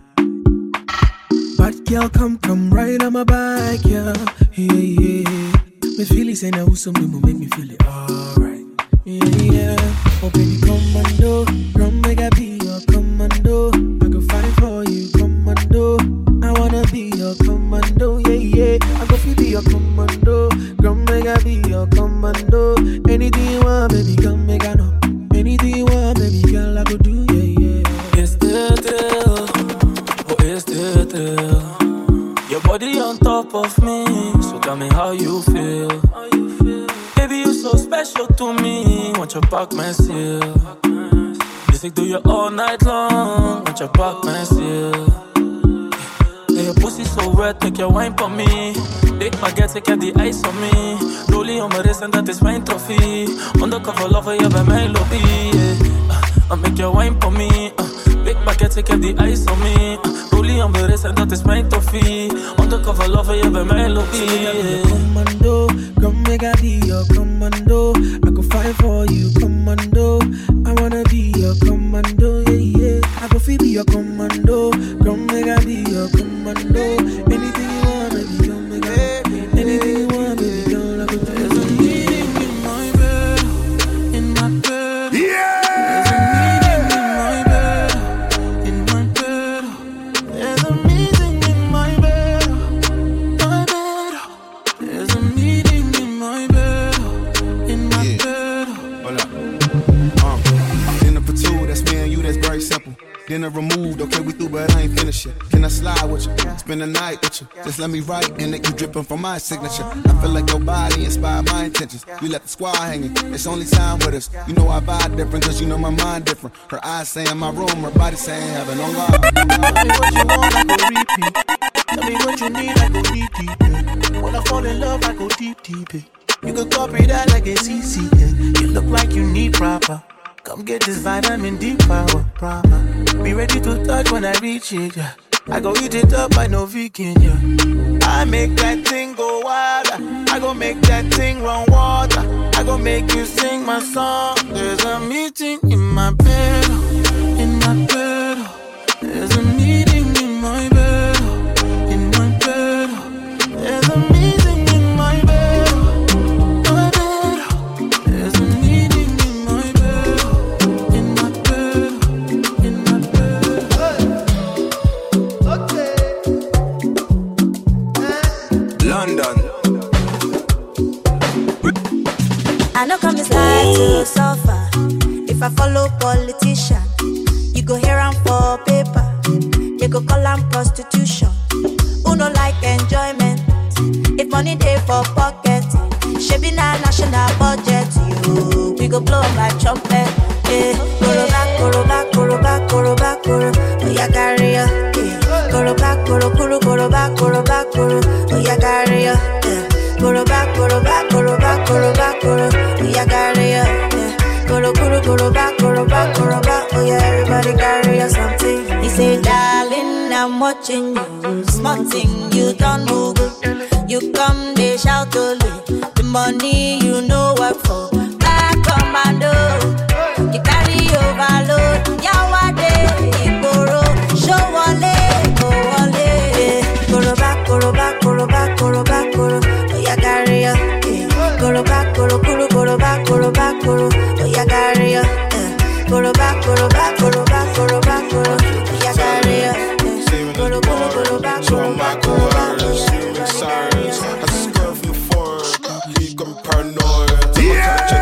Bad girl, come right on my back, yeah. Me feel it, say now who's something will make me feel it alright. Yeah. Oh baby, commando, run make I be your commando. I go fight for you, commando. I wanna be your commando, yeah. I go feel be your commando, run make I be your commando. Anything you want, baby, come make I know. Anything you want, baby, girl, I go do, yeah. It's the thrill, oh it's the thrill. Your body on top of me, so tell me how you feel. Baby, you're so special to me. Want your back, my seal. Music do you all night long. Want your back, my seal. Yeah, your pussy so wet, make your wine for me. Date my girl, take the ice on me. Rolling on my wrist and that is my trophy. Undercover lover, you have a melody. Yeah. I make your wine for me. Big bucket, take the ice on me. Rolling on my wrist and that is my trophy. Undercover lover, you have a melody. Yeah. Commando, come make I be your commando. I go fight for you, commando. I wanna be your commando, yeah. I go feel be your commando. Come make I be your commando. Anything you want, baby, come make I. Anything you want, baby, girl, I go do. There's a meeting in my bed, in my bed. Yeah. There's a meeting in my bed, There's a meeting in my bed, There's a meeting in my bed, Hold up. Dinner for two, that's me and you, that's very simple. Dinner removed, okay, we through, but I ain't finished yet. Can I slide with you? Spend the night with you. Just let me write and let you dripping from my signature. I feel like your body inspired my intentions. You left the squad hanging, it's only time with us. You know I vibe different, cause you know my mind different. Her eyes saying my room, her body saying heaven on God. Tell me what you want, I go repeat. Tell me what you need, I go deep. When I fall in love, I go deep. You can copy that like a CC. You look like you need proper. Come get this vitamin D power, proper. Be ready to touch when I reach it, yeah. I go eat it up, I know vegan, yeah. I make that thing go wild. I go make that thing run water. I go make you sing my song. There's a meeting in my bed, There's a meeting in my bed, There's a meeting in my bed, There's a meeting in my bed, London. I know come this life to suffer. If I follow politician, you go hear am for paper. They go call am prostitution. Who no like enjoyment? If money dey for pocket, shebi na national budget. You, we go blow like trumpet. Yeah, koroba. Oh yeah, carry ya. Koroba. Oh yeah, carry ya. Koroba. Oh yeah, carry ya. Koroba. Oh yeah, everybody carry ya something. He say, darling, I'm watching you. Small thing, you don't move. You come, they shout only. The money you know work for. Back commando. You carry overload. Yawade, Igboro. Show wale, go wale. Koroba. Oh yeah, carry ya. Koroba. Oh yeah, carry ya. Koroba. Oh yeah, carry ya. So I'm not going to sirens. I just go from the forest, leave them paranoid. Yeah!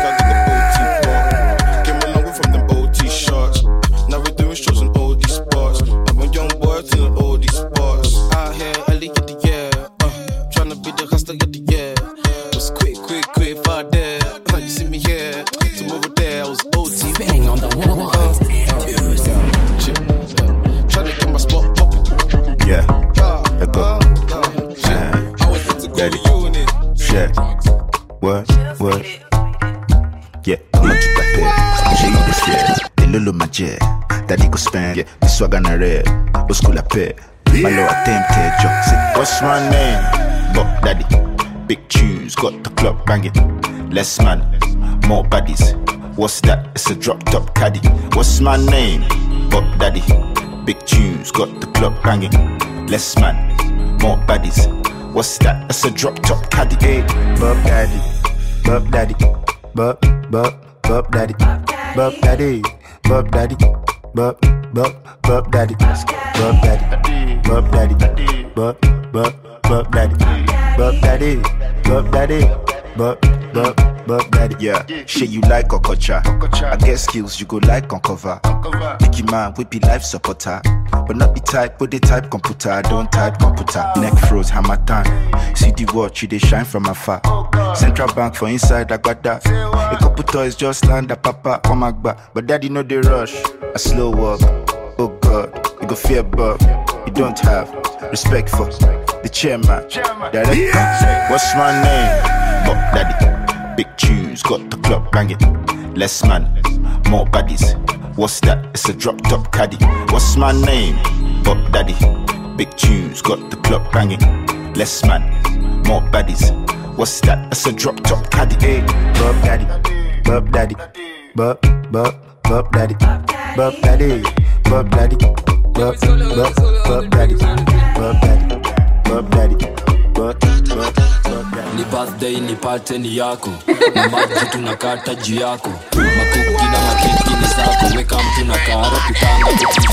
Daddy go spend, yeah, this swag on a red. Go school a pair. My lord attempted, joke. Say, what's my name? Buck Daddy. Big tunes, got the club banging. Less man, more baddies. What's that? It's a drop top caddy. What's my name? Buck Daddy. Big tunes, got the club banging. Less man, more baddies. What's that? It's a drop top caddy. Hey, Buck Daddy, Buck Daddy, Buck Daddy, Buck Daddy, Buck Daddy, Buck Daddy, Buck Daddy, Buck Daddy, Buck Daddy, Buck Daddy, Buck Daddy, Buck Daddy. Yeah, shit you like Okocha. I get skills you go like on cover. Dicky man, we be life supporter. But not the type, but the type computer. I don't type computer. Neck froze, hammer time. See the watch, you they shine from afar. Central Bank for inside, I got that. A couple toys just land a papa, come back. But daddy know they rush. A slow walk. Oh God, you go fear Bob. You don't have respect for the chairman. Director, what's my name? Buck Daddy. Big tunes, got the club banging. Less man, more baddies. What's that? It's a drop top caddy. What's my name? Buck Daddy. Big tunes, got the club banging. Less man, more baddies. What's that? It's a drop top caddy. Hey, Buck Daddy, Buck Daddy, Buck Daddy, Buck Daddy, Buck Daddy, Buck Daddy, Buck Daddy, Buck Daddy, Buck Daddy. Ni birthday ni party ni yako. Na maji tunakata juu yako. Makuki na makeki ni zako. Weka mtu na karo kitanga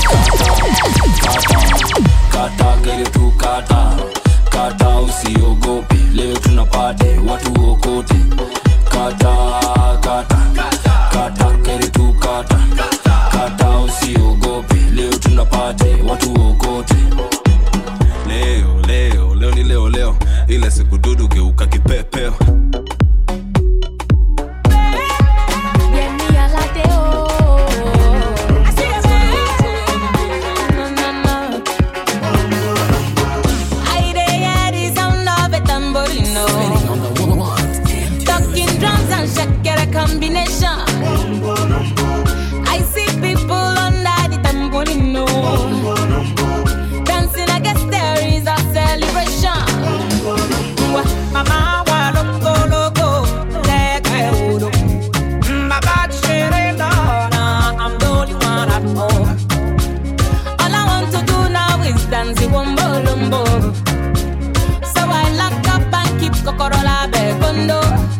kata kere tu kata usiogope. Leo tunapate watu okote. Kata kere tu kata usiogope. Leo tunapate watu okote. Leo ni leo. Ile siku dudu geuka kipepeo. Combination. I see people under the tambourino dancing. I guess there is a celebration. Mama wa loco, like I would. Baba Sherena, I'm the only one at home. All I want to do now is dance the wombo lumbo. So I lock up and keep Kokorola Bekondo.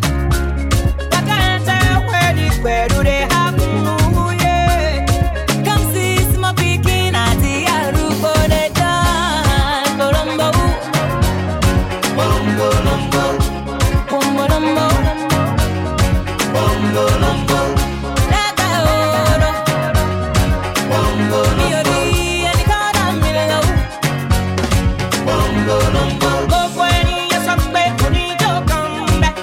Where do they have to, yeah? Come see my picking at the Arubo, they dance. Bombo, bombo, bombo, bombo, bombo, bombo, bombo. Let go, bombo, beauty, and the card I'm in love. Bombo, bombo, go for any, yes, I'm back, when you come back.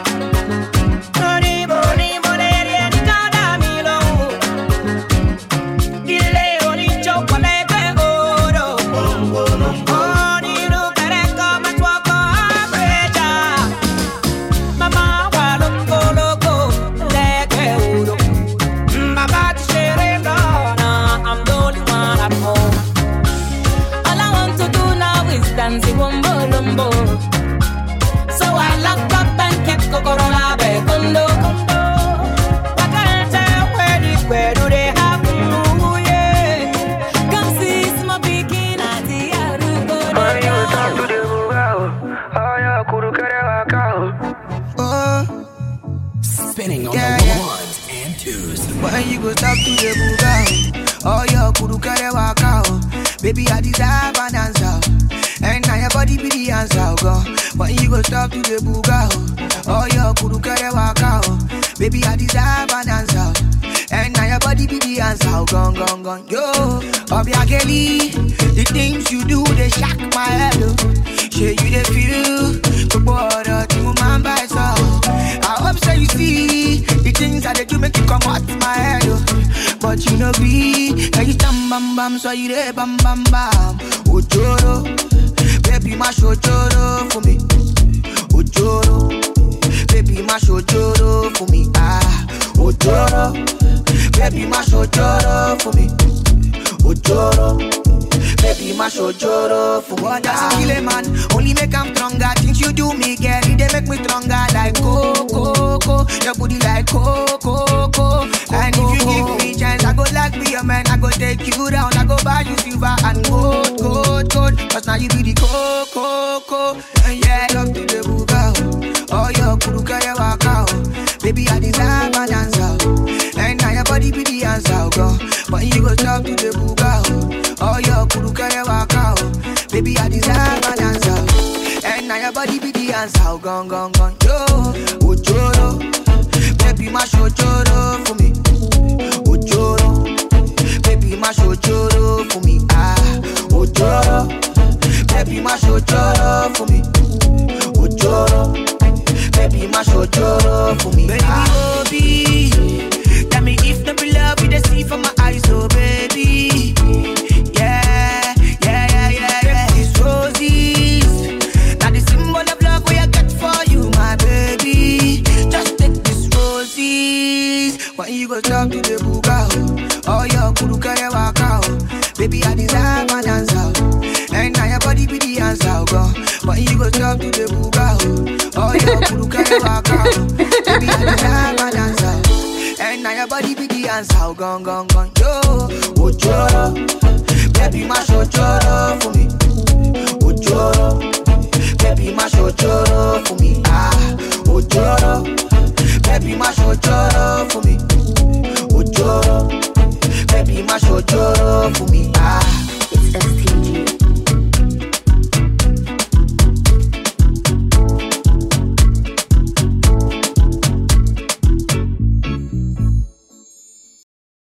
So I lock up and keep Kokorola Bekondo. I can't tell where do they have to, yeah? Come see my picking at the Arubo. Why you talk to the Bugao? Oh, yeah, Kuru Kare Wakao. Spinning on the ones and twos. Why you go talk to the Bugao? Oh, yeah, Kuru Kare Wakao. Baby, I deserve an answer. And now your body be the answer, girl. When you go talk to the Bugao, oh, your Kuru Kare Wakao. Baby, I deserve an answer. And now your body be the answer, gone. Yo, Obiageli, the things you do, they shock my head. Share you the feel, the border to man by soul. I hope so you see the things that they do make you come out my head. But you know be, and you bam bam, so you there bam bam. Ojoro, baby, my ojoro for me. Ojoro, baby, my ojoro for me. Ojoro, baby, my ojoro for me. Ojoro, baby, mash ojoro for what does kill a man? Only make him stronger. Things you do me, girl, they make me stronger. Like coco, your booty like coco. And if you give me chance, I go like be your man. I go take you down. I go buy you silver and gold. Cause now you be the coco. And yeah, love to the buga. Oh, your kuruka ya waka. Baby, I deserve an answer. And now your body be the answer, girl. But you go talk to the buga. Oh, your kuruka ya waka. Baby, I deserve an answer. And now your body be the answer, gone. Yo, ojoro. Baby, mash ojoro for me. Ojoro. Baby, mash ojoro for me. Ah, ojoro. Baby, mash ojoro for me. Ojoro. Baby, mash ojoro for me. Baby, ah. Obi, tell me if no be love, we the see from my eyes, oh baby. Yeah. These roses, now the symbol of love we I got for you, my baby. Just take these roses. When you go talk to the buga, oh your kuruka ya waka, baby I deserve an answer. And now your body be the answer, girl. When you go talk to the buga, oh your kuruka ya waka, baby I deserve an answer. And now your body be the answer, gone. Yo, ojoro, baby mash ojoro for me. Ojoro, baby mash ojoro for me. Ah, ojoro, baby mash ojoro for me. Ojoro, baby mash ojoro for me.